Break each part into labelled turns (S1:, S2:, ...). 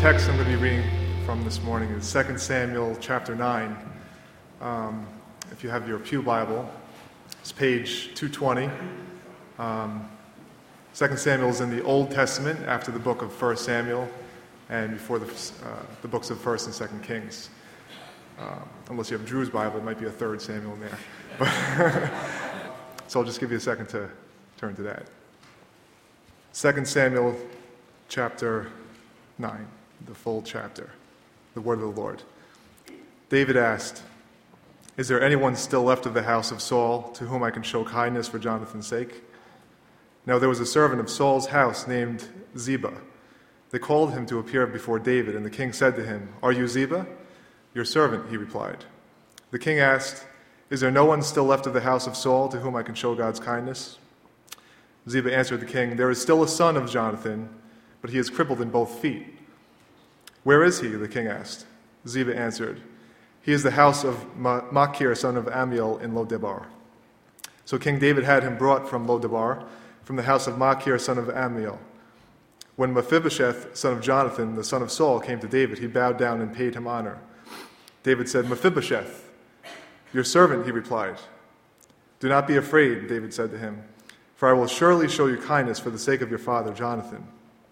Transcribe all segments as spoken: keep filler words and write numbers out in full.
S1: text I'm going to be reading from this morning is Second Samuel chapter nine. Um, if you have your Pew Bible, it's page two twenty. Um, Second Samuel is in the Old Testament after the book of First Samuel and before the, uh, the books of First and Second Kings. Um, unless you have Drew's Bible, it might be a third Samuel in there. But so I'll just give you a second to turn to that. Second Samuel chapter nine, the full chapter, the word of the Lord. David asked, "Is there anyone still left of the house of Saul to whom I can show kindness for Jonathan's sake?" Now there was a servant of Saul's house named Ziba. They called him to appear before David, and the king said to him, "Are you Ziba?" "Your servant," he replied. The king asked, "Is there no one still left of the house of Saul to whom I can show God's kindness?" Ziba answered the king, "There is still a son of Jonathan, but he is crippled in both feet." "Where is he?" the king asked. Ziba answered, "He is the house of Ma- Machir, son of Ammiel, in Lo-debar." So King David had him brought from Lo-debar, from the house of Machir, son of Ammiel. When Mephibosheth, son of Jonathan, the son of Saul, came to David, he bowed down and paid him honor. David said, "Mephibosheth." "Your servant," he replied. "Do not be afraid," David said to him, "for I will surely show you kindness for the sake of your father Jonathan.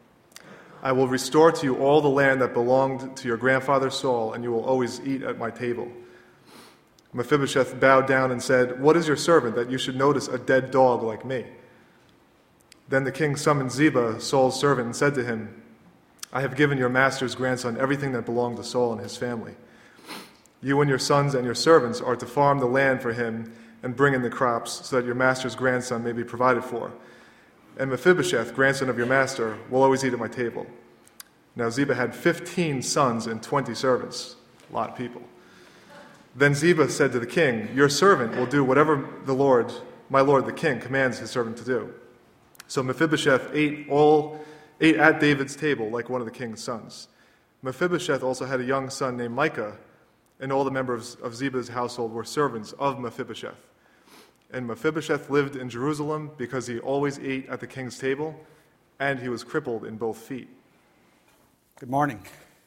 S1: I will restore to you all the land that belonged to your grandfather Saul, and you will always eat at my table." Mephibosheth bowed down and said, "What is your servant that you should notice a dead dog like me?" Then the king summoned Ziba, Saul's servant, and said to him, "I have given your master's grandson everything that belonged to Saul and his family. You and your sons and your servants are to farm the land for him and bring in the crops, so that your master's grandson may be provided for. And Mephibosheth, grandson of your master, will always eat at my table." Now Ziba had fifteen sons and twenty servants. A lot of people. Then Ziba said to the king, "Your servant will do whatever the Lord, my lord the king, commands his servant to do." So Mephibosheth ate all ate at David's table like one of the king's sons. Mephibosheth also had a young son named Micah, and all the members of Ziba's household were servants of Mephibosheth. And Mephibosheth lived in Jerusalem because he always ate at the king's table, and he was crippled in both feet.
S2: Good morning.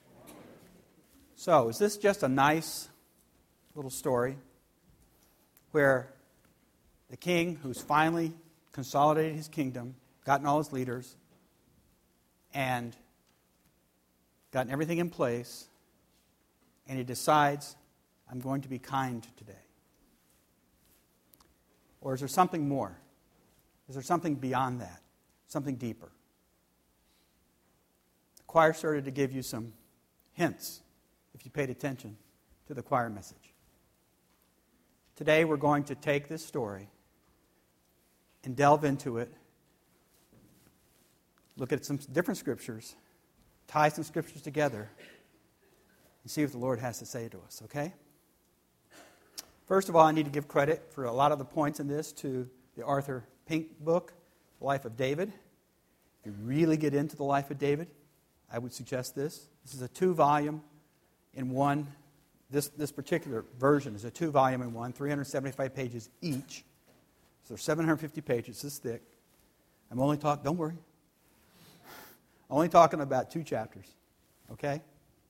S2: So, is this just a nice little story where the king, who's finally consolidated his kingdom, gotten all his leaders, and gotten everything in place, and he decides, "I'm going to be kind today"? Or is there something more? Is there something beyond that? Something deeper? The choir started to give you some hints if you paid attention to the choir message. Today we're going to take this story and delve into it, look at some different scriptures, tie some scriptures together, and see what the Lord has to say to us, okay? First of all, I need to give credit for a lot of the points in this to the Arthur Pink book, The Life of David. If you really get into the life of David, I would suggest this. This is a two-volume in one. This, this particular version is a two-volume in one, three hundred seventy-five pages each. So they're seven hundred fifty pages, this thick. I'm only talking, don't worry. Only talking about two chapters, okay?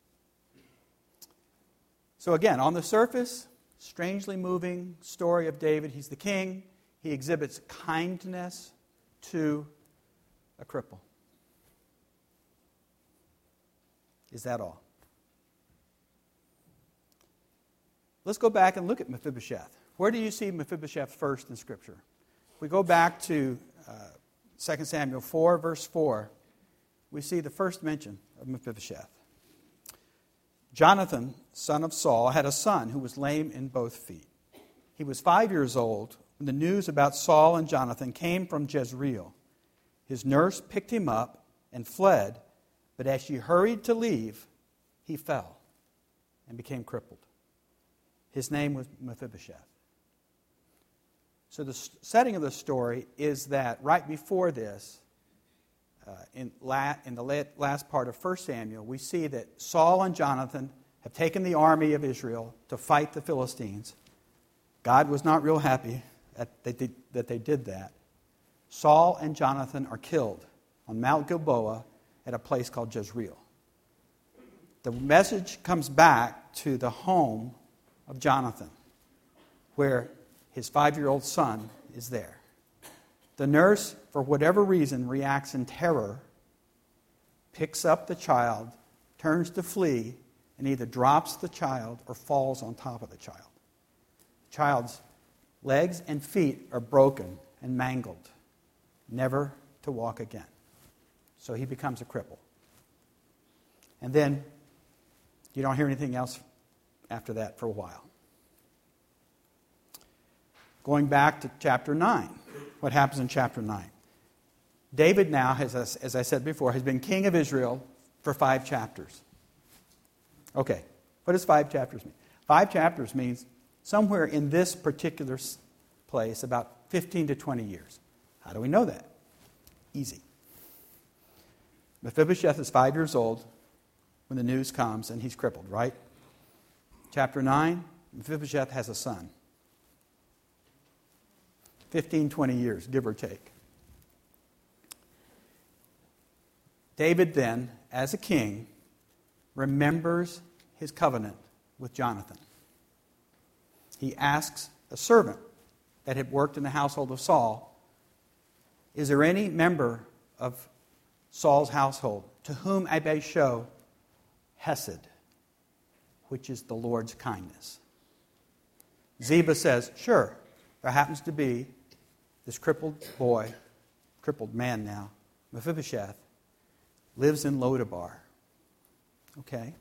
S2: So again, on the surface, strangely moving story of David. He's the king. He exhibits kindness to a cripple. Is that all? Let's go back and look at Mephibosheth. Where do you see Mephibosheth first in Scripture? If we go back to uh, Second Samuel four, verse four, we see the first mention of Mephibosheth. Jonathan, son of Saul, had a son who was lame in both feet. He was five years old when the news about Saul and Jonathan came from Jezreel. His nurse picked him up and fled, but as she hurried to leave, he fell and became crippled. His name was Mephibosheth. So the setting of the story is that right before this, Uh, in, la- in the la- last part of First Samuel, we see that Saul and Jonathan have taken the army of Israel to fight the Philistines. God was not real happy that they did, that they did that. Saul and Jonathan are killed on Mount Gilboa at a place called Jezreel. the message comes back to the home of Jonathan, where his five-year-old son is there. The nurse, for whatever reason, reacts in terror, picks up the child, turns to flee, and either drops the child or falls on top of the child. The child's legs and feet are broken and mangled, never to walk again. So he becomes a cripple. And then you don't hear anything else after that for a while. Going back to chapter nine, what happens in chapter nine? David now, has, as I said before, has been king of Israel for five chapters. Okay, what does five chapters mean? Five chapters means somewhere in this particular place about fifteen to twenty years. How do we know that? Easy. Mephibosheth is five years old when the news comes and he's crippled, right? Chapter nine, Mephibosheth has a son. fifteen, twenty years, give or take. David then, as a king, remembers his covenant with Jonathan. He asks a servant that had worked in the household of Saul, is there any member of Saul's household to whom I may show hesed, which is the Lord's kindness? Ziba says, sure, there happens to be this crippled boy, crippled man now, Mephibosheth, lives in Lodabar. Okay?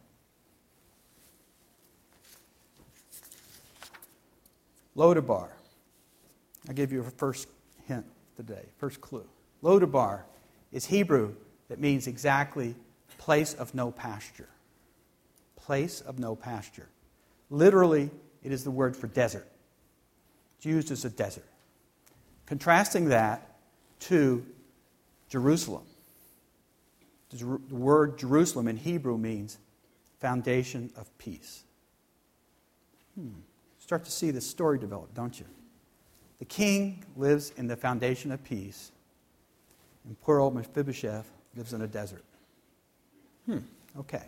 S2: Lodabar. I'll give you a first hint today, first clue. Lodabar is Hebrew that means exactly place of no pasture. Place of no pasture. Literally, it is the word for desert. It's used as a desert. Contrasting that to Jerusalem. The word Jerusalem in Hebrew means foundation of peace. Hmm. Start to see this story develop, don't you? The king lives in the foundation of peace, and poor old Mephibosheth lives in a desert. Hmm, okay.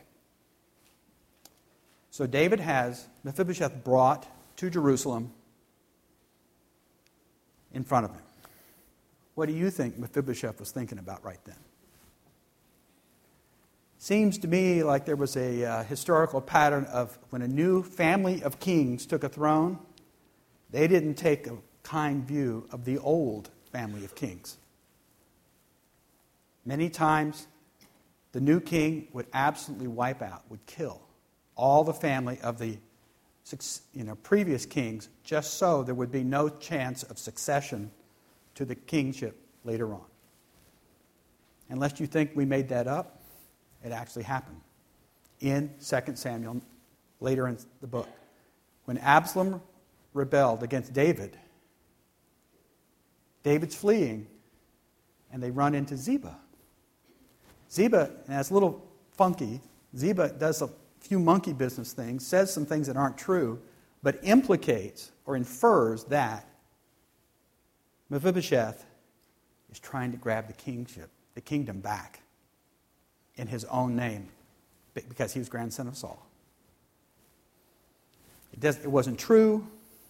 S2: So David has Mephibosheth brought to Jerusalem in front of him. What do you think Mephibosheth was thinking about right then? Seems to me like there was a uh, historical pattern of when a new family of kings took a throne, they didn't take a kind view of the old family of kings. Many times, the new king would absolutely wipe out, would kill all the family of the you know, previous kings, just so there would be no chance of succession to the kingship later on. Unless you think we made that up, it actually happened in Second Samuel, later in the book. When Absalom rebelled against David, David's fleeing, and they run into Ziba. Ziba, and it's a little funky, Ziba does a few monkey business things, says some things that aren't true, but implicates or infers that Mephibosheth is trying to grab the kingship, the kingdom back in his own name, because he was grandson of Saul. It, does, it wasn't true,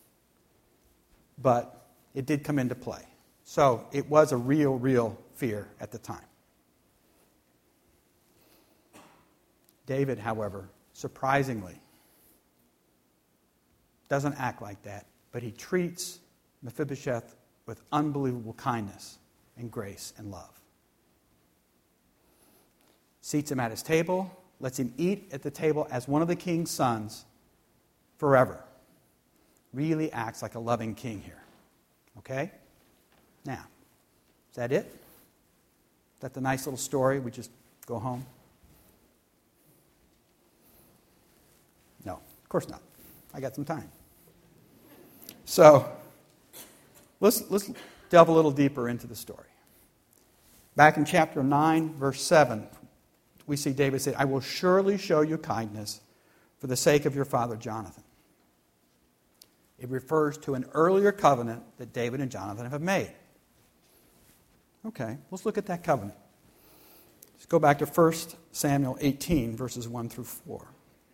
S2: but it did come into play. So it was a real, real fear at the time. David, however, surprisingly, doesn't act like that, but he treats Mephibosheth with unbelievable kindness and grace and love. Seats him at his table, lets him eat at the table as one of the king's sons forever. Really acts like a loving king here. Okay? Now, is that it? Is that the nice little story? We just go home? No, of course not. I got some time. So, let's, let's delve a little deeper into the story. Back in chapter nine, verse seven, we see David say, I will surely show you kindness for the sake of your father Jonathan. It refers to an earlier covenant that David and Jonathan have made. Okay, let's look at that covenant. Let's go back to First Samuel eighteen, verses one through four.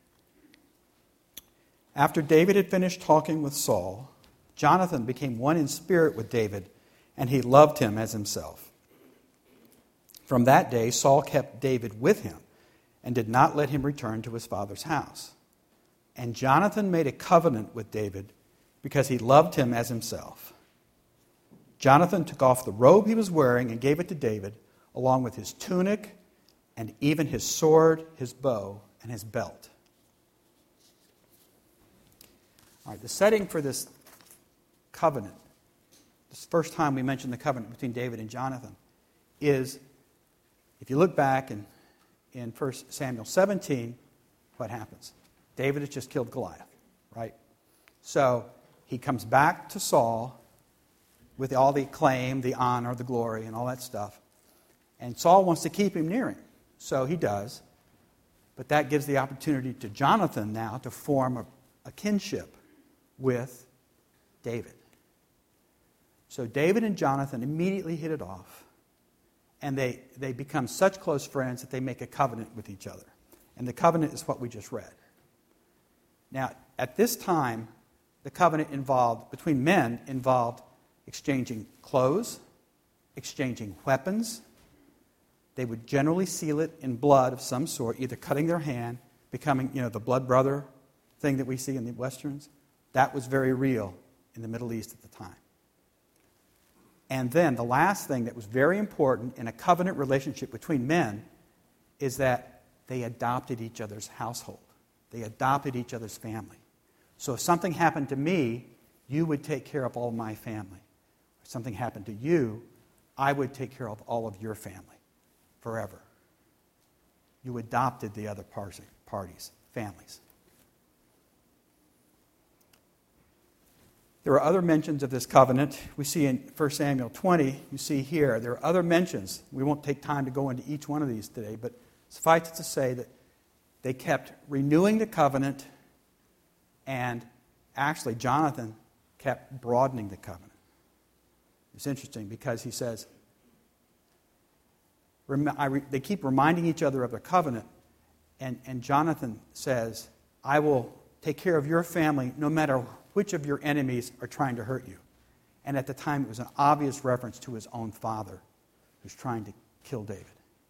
S2: After David had finished talking with Saul, Jonathan became one in spirit with David, and he loved him as himself. From that day, Saul kept David with him and did not let him return to his father's house. And Jonathan made a covenant with David because he loved him as himself. Jonathan took off the robe he was wearing and gave it to David, along with his tunic and even his sword, his bow, and his belt. All right, the setting for this covenant, this first time we mention the covenant between David and Jonathan, is, if you look back in, in First Samuel seventeen, what happens? David has just killed Goliath, right? So he comes back to Saul with all the acclaim, the honor, the glory, and all that stuff. And Saul wants to keep him near him. So he does. But that gives the opportunity to Jonathan now to form a, a kinship with David. So David and Jonathan immediately hit it off. And they, they become such close friends that they make a covenant with each other. And the covenant is what we just read. Now, at this time, the covenant involved, between men, involved exchanging clothes, exchanging weapons. They would generally seal it in blood of some sort, either cutting their hand, becoming, you know, the blood brother thing that we see in the Westerns. That was very real in the Middle East at the time. And then the last thing that was very important in a covenant relationship between men is that they adopted each other's household. They adopted each other's family. So if something happened to me, you would take care of all my family. If something happened to you, I would take care of all of your family forever. You adopted the other parties, families. There are other mentions of this covenant. We see in First Samuel twenty, you see here, there are other mentions. We won't take time to go into each one of these today, but suffice it to say that they kept renewing the covenant, and actually Jonathan kept broadening the covenant. It's interesting because he says, they keep reminding each other of the covenant, and, and Jonathan says, I will take care of your family no matter which of your enemies are trying to hurt you. And at the time, it was an obvious reference to his own father who's trying to kill David.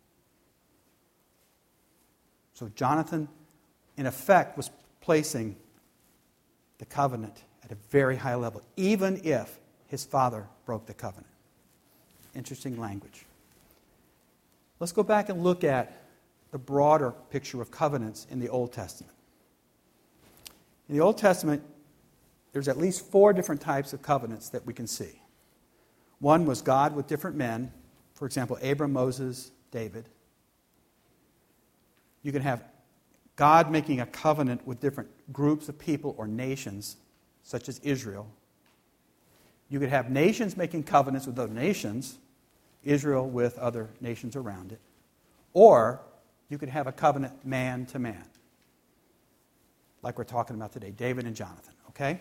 S2: So Jonathan, in effect, was placing the covenant at a very high level, even if his father broke the covenant. Interesting language. Let's go back and look at the broader picture of covenants in the Old Testament. In the Old Testament, there's at least four different types of covenants that we can see. One was God with different men. For example, Abram, Moses, David. You can have God making a covenant with different groups of people or nations, such as Israel. You could have nations making covenants with other nations, Israel with other nations around it. Or you could have a covenant man to man, like we're talking about today, David and Jonathan, okay?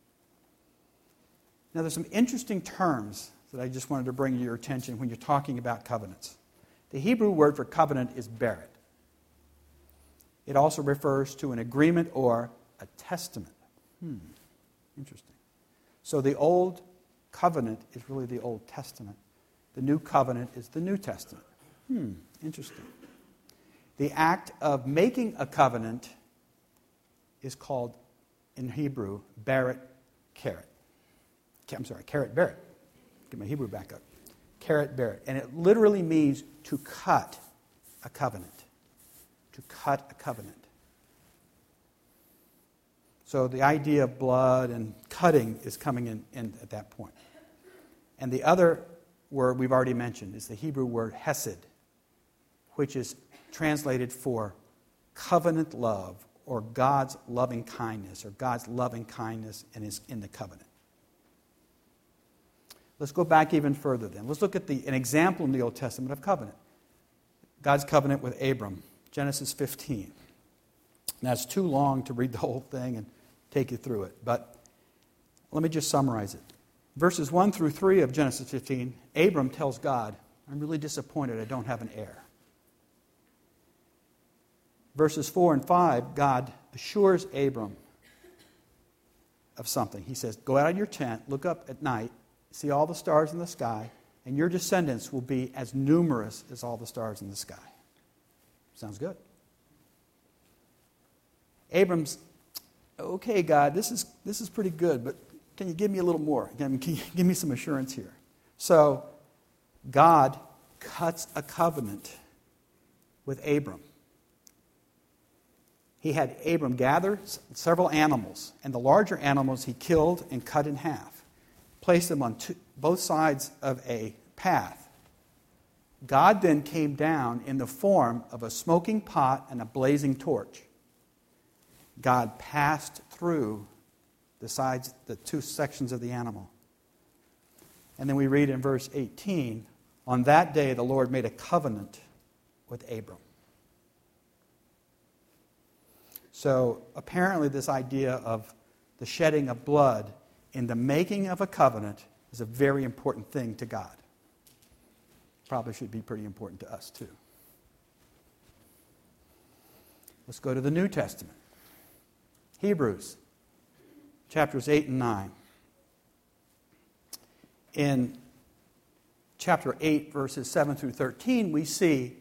S2: Now, there's some interesting terms that I just wanted to bring to your attention when you're talking about covenants. The Hebrew word for covenant is beret. It also refers to an agreement or a testament. Hmm, interesting. So the Old Covenant is really the Old Testament. The New Covenant is the New Testament. Hmm, interesting. The act of making a covenant is called, in Hebrew, beret keret. I'm sorry, keret beret. Get my Hebrew back up. Keret beret. And it literally means to cut a covenant. To cut a covenant. So the idea of blood and cutting is coming in, in at that point. And the other word we've already mentioned is the Hebrew word hesed, which is translated for covenant love, or God's loving kindness, or God's loving kindness in, his, in the covenant. Let's go back even further then. Let's look at the, an example in the Old Testament of covenant. God's covenant with Abram, Genesis fifteen. Now, it's too long to read the whole thing and take you through it, but let me just summarize it. Verses one through three of Genesis fifteen, Abram tells God, I'm really disappointed I don't have an heir. verses four and five, God assures Abram of something. He says, go out of your tent, look up at night, see all the stars in the sky, and your descendants will be as numerous as all the stars in the sky. Sounds good. Abram's, okay, God, this is this is pretty good, but can you give me a little more? Can, can you give me some assurance here? So God cuts a covenant with Abram. He had Abram gather several animals, and the larger animals he killed and cut in half, placed them on two, both sides of a path. God then came down in the form of a smoking pot and a blazing torch. God passed through the sides, the two sections of the animal. And then we read in verse eighteen, on that day the Lord made a covenant with Abram. So apparently this idea of the shedding of blood in the making of a covenant is a very important thing to God. Probably should be pretty important to us too. Let's go to the New Testament. Hebrews, chapters eight and nine. In chapter eight, verses seven through thirteen, we see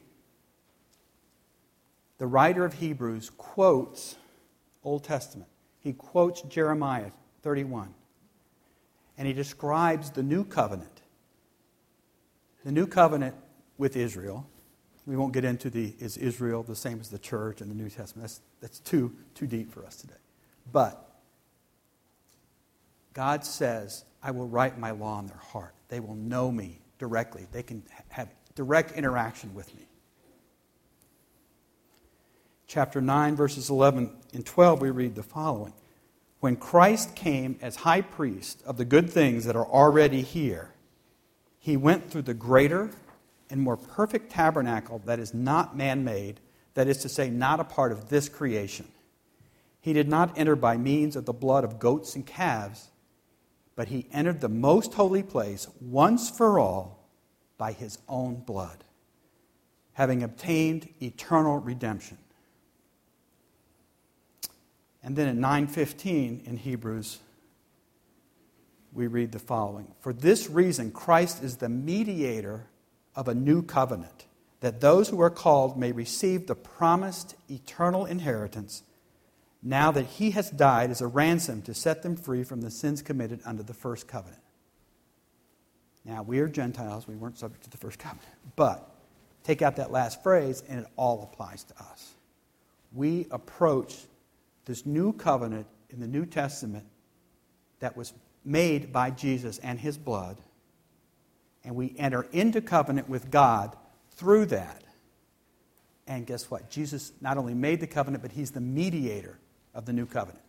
S2: the writer of Hebrews quotes Old Testament. He quotes Jeremiah thirty-one. And he describes the new covenant. The new covenant with Israel. We won't get into the, is Israel the same as the church in the New Testament? That's, that's too, too deep for us today. But God says, I will write my law on their heart. They will know me directly. They can have direct interaction with me. Chapter nine, verses eleven and twelve, we read the following. When Christ came as high priest of the good things that are already here, he went through the greater and more perfect tabernacle that is not man-made, that is to say, not a part of this creation. He did not enter by means of the blood of goats and calves, but he entered the most holy place once for all by his own blood, having obtained eternal redemption. And then in nine fifteen in Hebrews, we read the following. For this reason, Christ is the mediator of a new covenant, that those who are called may receive the promised eternal inheritance, now that he has died as a ransom to set them free from the sins committed under the first covenant. Now, we are Gentiles. We weren't subject to the first covenant. But take out that last phrase, and it all applies to us. We approach this new covenant in the New Testament that was made by Jesus and his blood, and we enter into covenant with God through that. And guess what? Jesus not only made the covenant, but he's the mediator of the new covenant.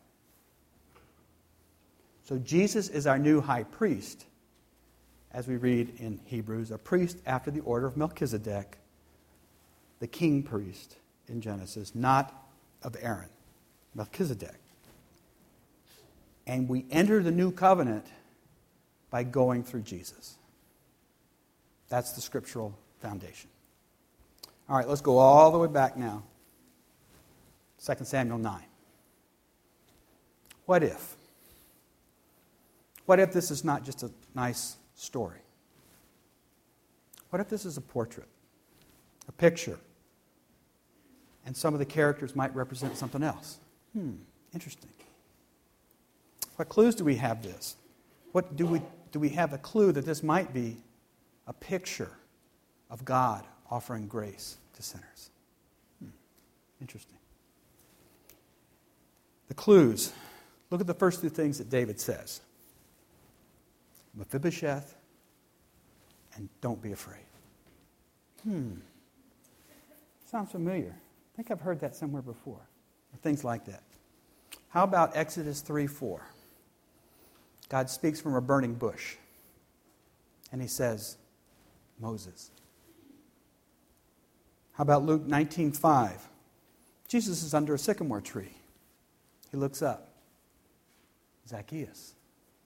S2: So Jesus is our new high priest, as we read in Hebrews, a priest after the order of Melchizedek, the king priest in Genesis, not of Aaron, Melchizedek. And we enter the new covenant by going through Jesus. That's the scriptural foundation. All right, let's go all the way back now. Second Samuel nine. What if? What if this is not just a nice story? What if this is a portrait, a picture, and some of the characters might represent something else? Hmm, interesting. What clues do we have this? What do we do we have a clue that this might be a picture of God offering grace to sinners? Hmm, interesting. The clues. Look at the first two things that David says. Mephibosheth and don't be afraid. Hmm. Sounds familiar. I think I've heard that somewhere before. Or things like that. How about Exodus three four? God speaks from a burning bush. And he says, Moses. How about Luke nineteen five? Jesus is under a sycamore tree. He looks up. Zacchaeus.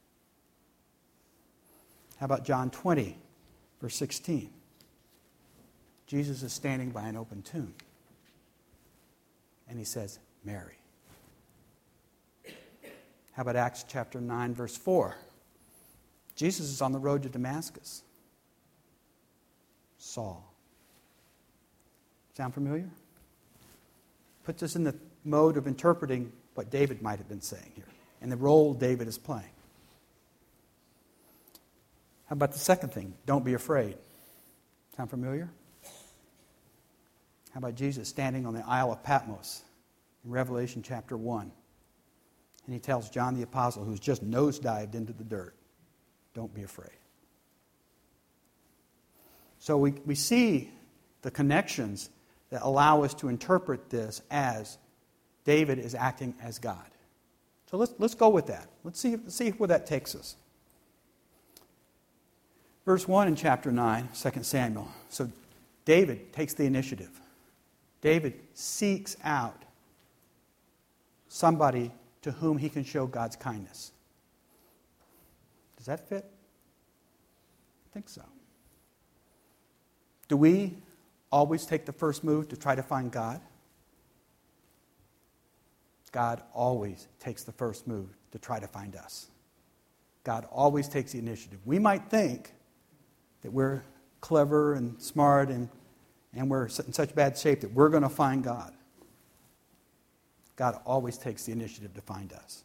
S2: How about John twenty, verse sixteen? Jesus is standing by an open tomb. and he says, Mary. How about Acts chapter nine, verse four? Jesus is on the road to Damascus. Saul. Sound familiar? Puts us in the mode of interpreting what David might have been saying here and the role David is playing. How about the second thing? Don't be afraid. Sound familiar? How about Jesus standing on the Isle of Patmos in Revelation chapter one? And he tells John the Apostle, who's just nosedived into the dirt, don't be afraid. So we, we see the connections that allow us to interpret this as David is acting as God. So let's, let's go with that. Let's see, let's see where that takes us. Verse one in chapter nine, Second Samuel. So David takes the initiative. David seeks out somebody to whom he can show God's kindness. Does that fit? I think so. Do we always take the first move to try to find God? God always takes the first move to try to find us. God always takes the initiative. We might think that we're clever and smart and, and we're in such bad shape that we're going to find God. God always takes the initiative to find us.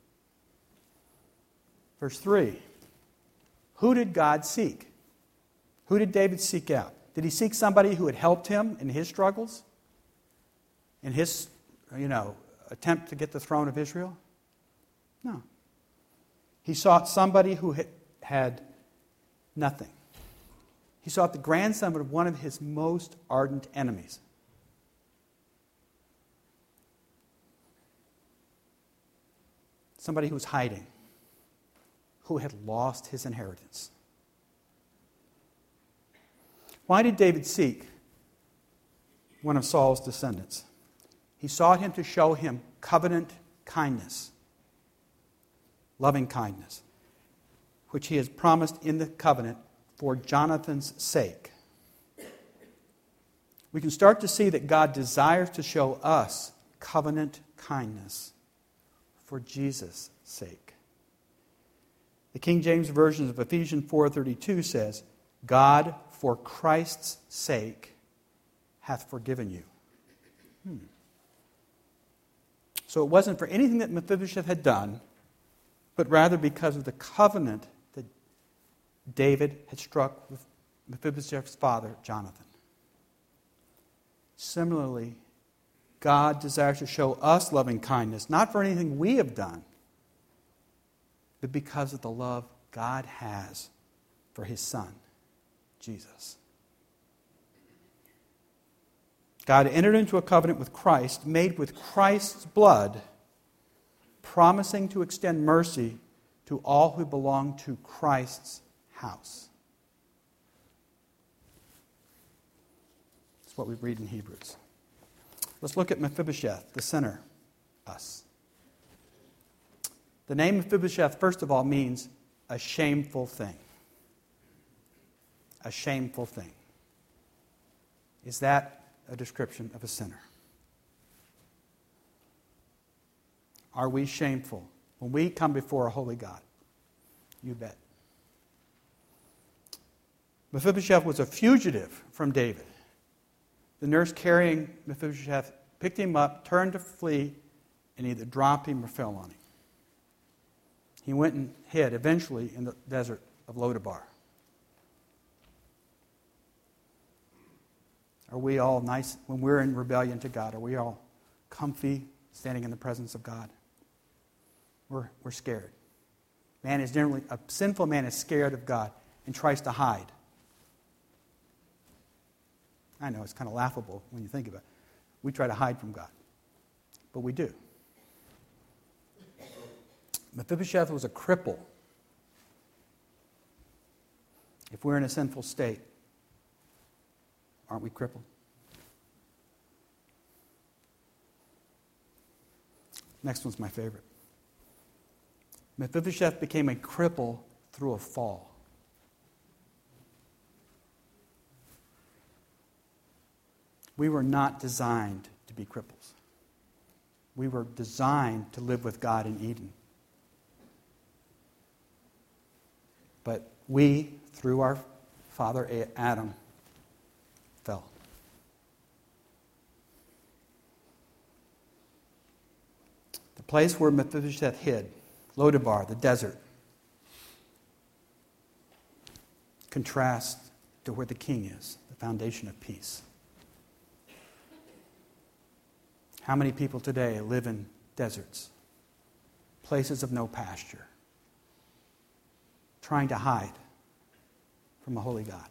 S2: Verse three. Who did God seek? Who did David seek out? Did he seek somebody who had helped him in his struggles? In his, you know, attempt to get the throne of Israel? No. He sought somebody who had, had nothing. He sought the grandson of one of his most ardent enemies. Somebody who was hiding, who had lost his inheritance. Why did David seek one of Saul's descendants? He sought him to show him covenant kindness, loving kindness, which he has promised in the covenant for Jonathan's sake. We can start to see that God desires to show us covenant kindness for Jesus' sake. The King James Version of Ephesians four thirty-two says, God, for Christ's sake, hath forgiven you. Hmm. So it wasn't for anything that Mephibosheth had done, but rather because of the covenant that David had struck with Mephibosheth's father, Jonathan. Similarly, God desires to show us loving kindness, not for anything we have done, but because of the love God has for His Son, Jesus. God entered into a covenant with Christ, made with Christ's blood, promising to extend mercy to all who belong to Christ's house. That's what we read in Hebrews. Let's look at Mephibosheth, the sinner, us. The name Mephibosheth, first of all, means a shameful thing. A shameful thing. Is that a description of a sinner? Are we shameful when we come before a holy God? You bet. Mephibosheth was a fugitive from David. The nurse carrying Mephibosheth picked him up, turned to flee, and either dropped him or fell on him. He went and hid eventually in the desert of Lodabar. Are we all nice when we're in rebellion to God? Are we all comfy standing in the presence of God? We're, we're scared. Man is generally, a sinful man is scared of God and tries to hide. I know, it's kind of laughable when you think about it. We try to hide from God. But we do. Mephibosheth was a cripple. If we're in a sinful state, aren't we crippled? Next one's my favorite. Mephibosheth became a cripple through a fall. We were not designed to be cripples. We were designed to live with God in Eden. But we, through our father Adam, fell. The place where Mephibosheth hid, Lodabar, the desert, contrasts to where the king is, the foundation of peace. How many people today live in deserts, places of no pasture, trying to hide from a holy God?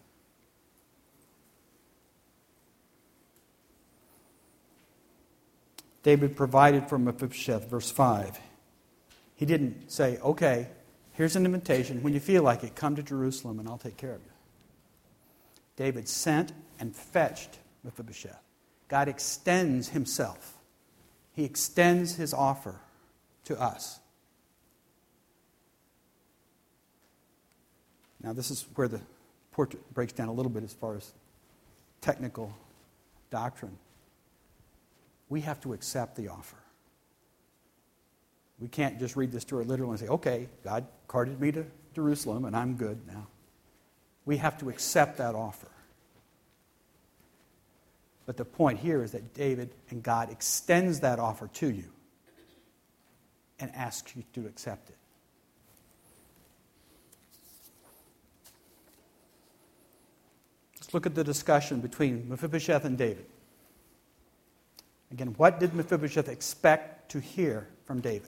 S2: David provided for Mephibosheth, verse five. He didn't say, okay, here's an invitation. When you feel like it, come to Jerusalem and I'll take care of you. David sent and fetched Mephibosheth. God extends himself. He extends his offer to us. Now, this is where the portrait breaks down a little bit as far as technical doctrine. We have to accept the offer. We can't just read this story literally and say, okay, God carted me to Jerusalem and I'm good now. We have to accept that offer. But the point here is that David and God extends that offer to you and asks you to accept it. Let's look at the discussion between Mephibosheth and David. Again, what did Mephibosheth expect to hear from David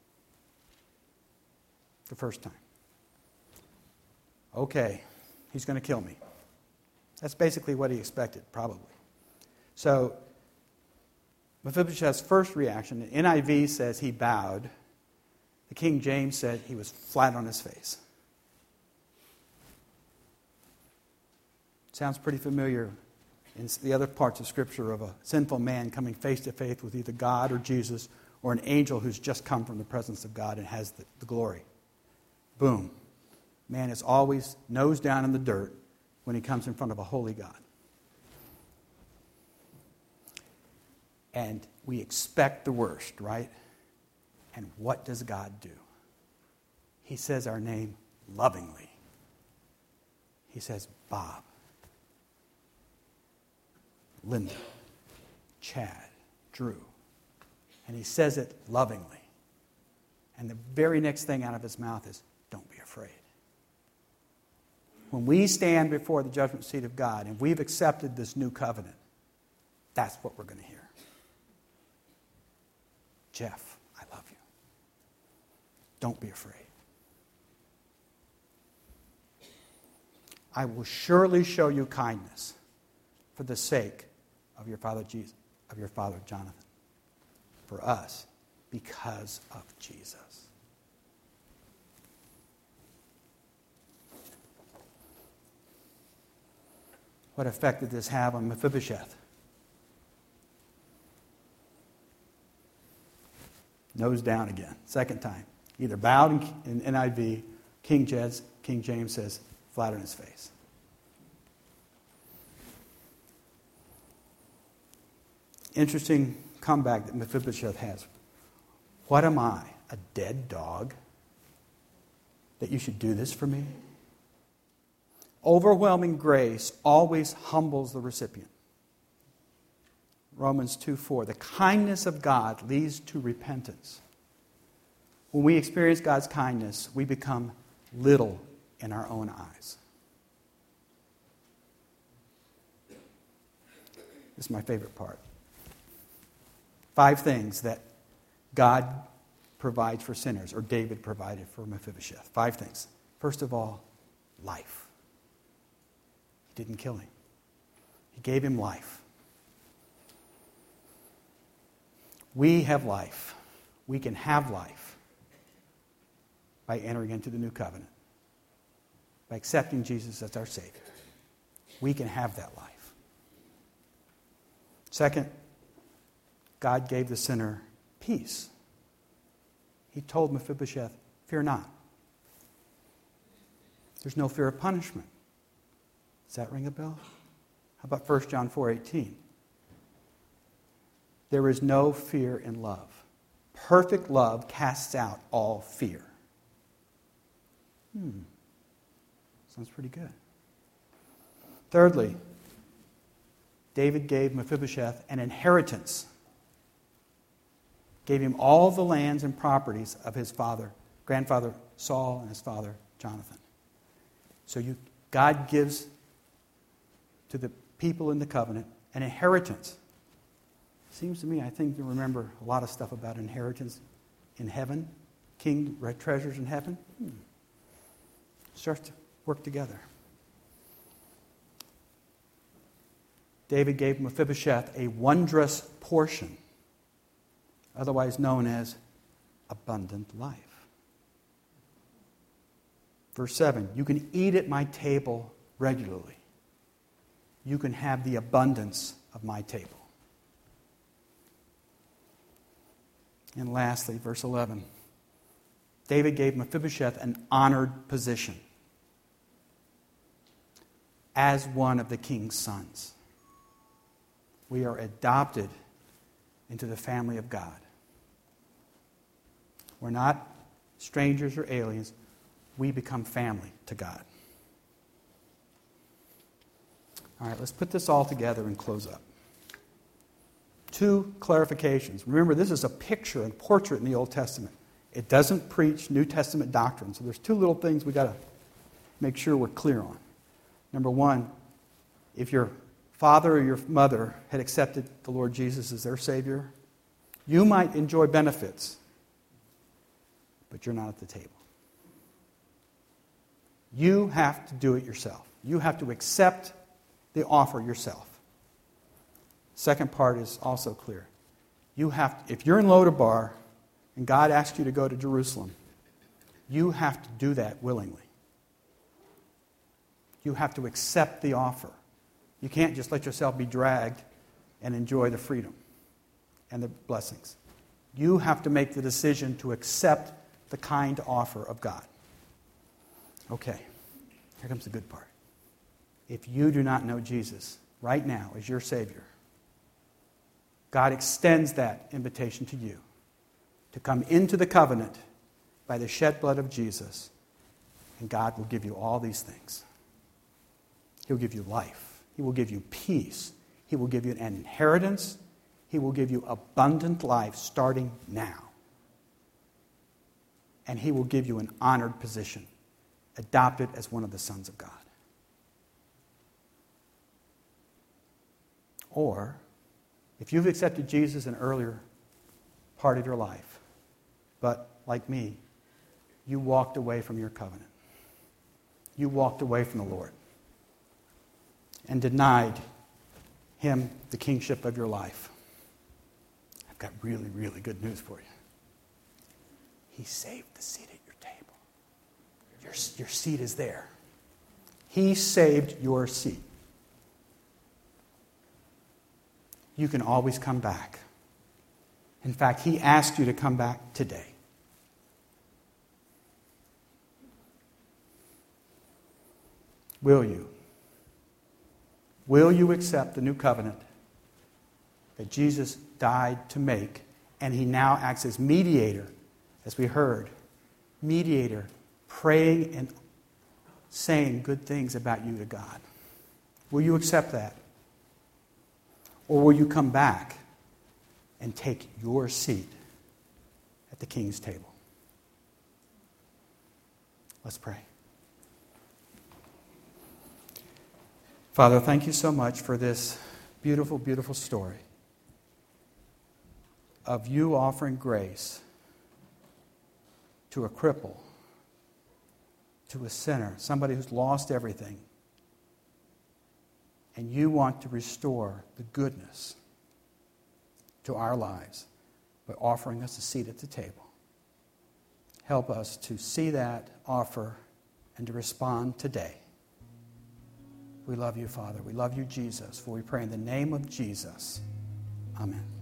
S2: the first time? Okay, he's going to kill me. That's basically what he expected, probably. So, Mephibosheth's first reaction, the N I V says he bowed. The King James said he was flat on his face. Sounds pretty familiar in the other parts of Scripture of a sinful man coming face to face with either God or Jesus or an angel who's just come from the presence of God and has the, the glory. Boom. Man is always nose down in the dirt when he comes in front of a holy God. And we expect the worst, right? And what does God do? He says our name lovingly. He says Bob, Linda, Chad, Drew. And he says it lovingly. And the very next thing out of his mouth is, don't be afraid. When we stand before the judgment seat of God and we've accepted this new covenant, that's what we're going to hear. Jeff, I love you. Don't be afraid. I will surely show you kindness for the sake of your father Jesus, of your father Jonathan. For us, because of Jesus. What effect did this have on Mephibosheth? Nose down again, second time. Either bowed in N I V, King James, King James says, flat on his face. Interesting comeback that Mephibosheth has. What am I, a dead dog, that you should do this for me? Overwhelming grace always humbles the recipient. Romans two four, the kindness of God leads to repentance. When we experience God's kindness, we become little in our own eyes. This is my favorite part. Five things that God provides for sinners, or David provided for Mephibosheth. Five things. First of all, life. He didn't kill him. He gave him life. We have life. We can have life by entering into the new covenant, by accepting Jesus as our Savior. We can have that life. Second, God gave the sinner peace. He told Mephibosheth, fear not. There's no fear of punishment. Does that ring a bell? How about First John four eighteen? There is no fear in love. Perfect love casts out all fear. Hmm. Sounds pretty good. Thirdly, David gave Mephibosheth an inheritance. Gave him all the lands and properties of his father, grandfather Saul and his father Jonathan. So you, God gives to the people in the covenant an inheritance. Seems to me, I think you remember a lot of stuff about inheritance in heaven, king treasures in heaven. Hmm. Starts to work together. David gave Mephibosheth a wondrous portion, otherwise known as abundant life. Verse seven, you can eat at my table regularly. You can have the abundance of my table. And lastly, verse eleven, David gave Mephibosheth an honored position as one of the king's sons. We are adopted into the family of God. We're not strangers or aliens. We become family to God. All right, let's put this all together and close up. Two clarifications. Remember, this is a picture and portrait in the Old Testament. It doesn't preach New Testament doctrine. So there's two little things we've got to make sure we're clear on. Number one, if your father or your mother had accepted the Lord Jesus as their Savior, you might enjoy benefits, but you're not at the table. You have to do it yourself. You have to accept the offer yourself. Second part is also clear. You have to, if you're in Lodabar and God asks you to go to Jerusalem, you have to do that willingly. You have to accept the offer. You can't just let yourself be dragged and enjoy the freedom and the blessings. You have to make the decision to accept the kind offer of God. Okay, here comes the good part. If you do not know Jesus right now as your Savior, God extends that invitation to you to come into the covenant by the shed blood of Jesus, and God will give you all these things. He'll give you life. He will give you peace. He will give you an inheritance. He will give you abundant life starting now. And He will give you an honored position, adopted as one of the sons of God. Or, if you've accepted Jesus in an earlier part of your life, but like me, you walked away from your covenant. You walked away from the Lord and denied Him the kingship of your life. I've got really, really good news for you. He saved the seat at your table. Your, your seat is there. He saved your seat. You can always come back. In fact, He asked you to come back today. Will you? Will you accept the new covenant that Jesus died to make, and He now acts as mediator, as we heard, mediator, praying and saying good things about you to God? Will you accept that? Or will you come back and take your seat at the King's table? Let's pray. Father, thank you so much for this beautiful, beautiful story of you offering grace to a cripple, to a sinner, somebody who's lost everything. And you want to restore the goodness to our lives by offering us a seat at the table. Help us to see that offer and to respond today. We love you, Father. We love you, Jesus. For we pray in the name of Jesus. Amen.